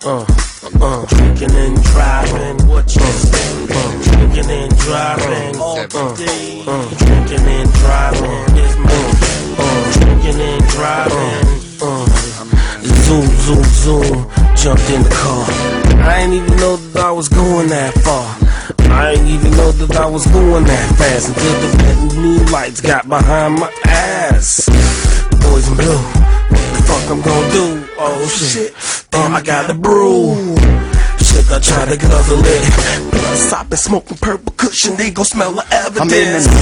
Drinking and driving, what you say? Drinking and driving all day. Drinking and driving is my drinking and driving. Zoom, zoom, zoom, jumped in the car. I ain't even know that I was going that far. I ain't even know that I was going that fast until the red blue lights got behind my ass. The boys in blue, what the fuck I'm gonna do? Oh shit, damn, I got the brew. Shit, I try to guzzle it. Plus, I've been smoking purple cushion, they gon' smell the evidence. I'm in the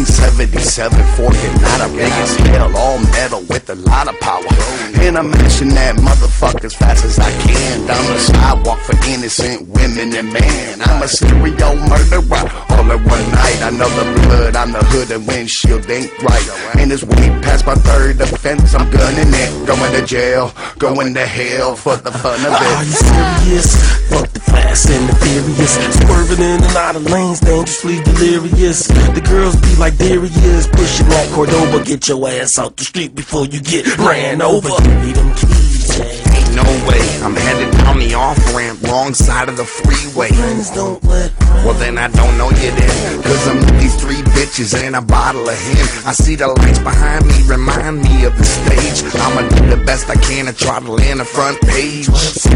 1977 forking, not a big as hell, all metal with a lot of power. And I'm mashing that motherfucker as fast as I can down the sidewalk for innocent women and men. I'm a serial murderer all in one night. I know the blood on the hood and windshield ain't right. And it's way past my third offense, I'm gunning it. Going to jail, going to hell for the fun of it. Are you serious? Fuck the fast and the furious, swerving in and out of lanes, dangerously delirious. The girls be like Darius, pushing that Cordoba. Get your ass out the street before you get ran over. Need them keys, ain't no way, I'm headed down the off-ramp, wrong side of the freeway. Friends don't let well then I don't know you then, cause I'm with these three bitches and a bottle of him. I see the lights behind me, remind me of the stage. I'ma do the best I can to try to land the front page.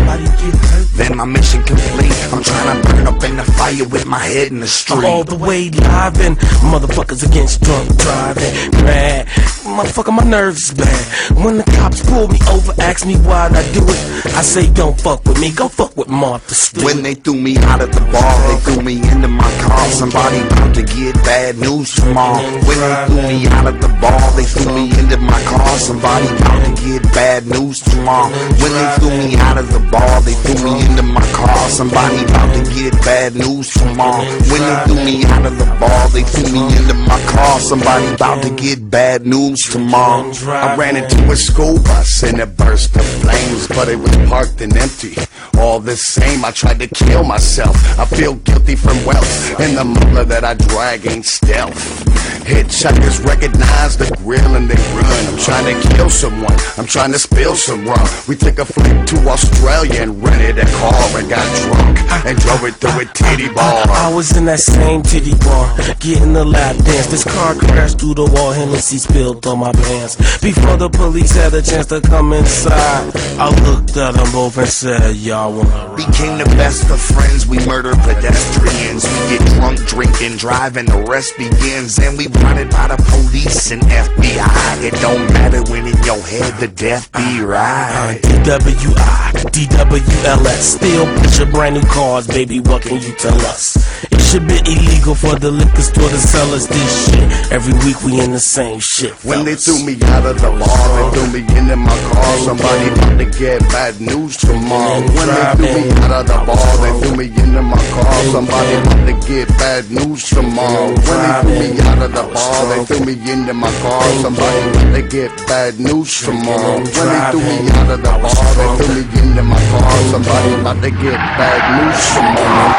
Then my mission complete, I'm trying to burn up in the fire with my head in the street. I'm all the way live and motherfuckers against drunk driving. Mad, motherfucker, my nerves is bad. When the cops pull me over, ask me why'd I do it, I say don't fuck with me, go fuck with Martha Stewart. When they threw me out of the bar, they threw me into my car. Somebody about to get bad news tomorrow. When they threw me out of the bar, they threw me into my car. Somebody about to get bad news tomorrow. When they threw me out of the bar, they threw me into my car. Somebody about to get bad news tomorrow. When they threw me out of the bar, they threw me into my car. Somebody about to get bad news tomorrow. I ran into a school bus and it burst of flames, but it was parked and empty. All the same, I tried to kill myself. I feel guilty from wealth, and the mother that I drag ain't stealth. Hitchhikers recognize the grill and they run. I'm trying to kill someone, I'm trying to spill some rum. We took a flight to Australia and rented a car and got drunk and drove it through a titty bar. I was in that same titty bar, getting a lap dance. This car crashed through the wall, Hennessy spilled on my pants. Before the police had a chance to come inside, I looked at them both and said, y'all wanna ride? Became the best of friends, we murder pedestrians. We get drunk, drinking, driving, the rest begins. And we wanted by the police and FBI. It don't matter when in your head the death be right. DWI, DWLS, still pushing brand new cars, baby, what can you tell us? It should be illegal for the liquor store to sell us this shit. Every week we in the same shit, fellas. When they threw me out of the bar, they threw me into my car. Somebody about to get bad news tomorrow. When they threw me out of the bar, they threw me into my car. Somebody about to get bad news tomorrow. When they threw me out of the bar, they threw me into my car. Somebody about to get bad news tomorrow. When they threw me out of the bar, they threw me into my car. Somebody about to get bad news tomorrow.